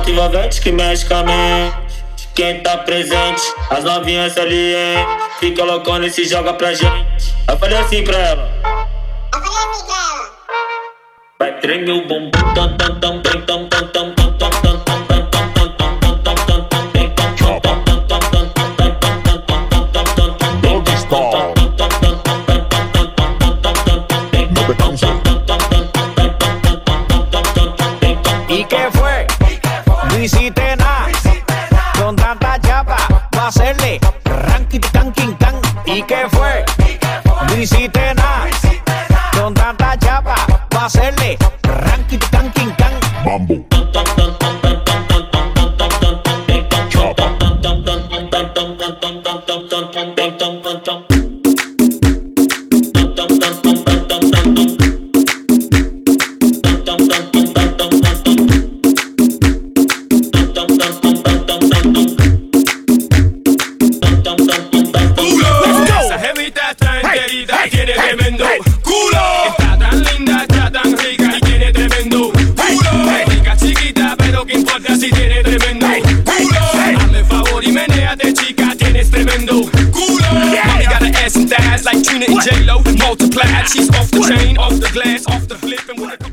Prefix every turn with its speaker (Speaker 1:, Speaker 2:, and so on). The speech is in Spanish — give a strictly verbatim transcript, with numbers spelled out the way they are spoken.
Speaker 1: envolvente que mexe com a mente. Quem tá presente, as novinhas ali, hein? Fica loucona e se joga pra gente. Eu falei assim pra ela.
Speaker 2: Eu falei assim pra ela.
Speaker 1: Vai tremer o bumbum, tam tam tam tam tam tam tam tam tam tam tam tam tam tam tam tam tam.
Speaker 3: ¿Y qué fue? No hiciste nada. Con tanta chapa, va a hacerle ranking tan king tan. ¿Y qué fue? No hiciste nada. Con tanta chapa, va a hacerle ranking tan king tan.
Speaker 4: Mambo.
Speaker 5: Si tiene tremendo culo, hazme favor y menéate, chica, tienes tremendo culo. Mommy got an ass and thighs like Trina and J-Lo, multiplied. She's off the chain, off the glass, off the flip, and when it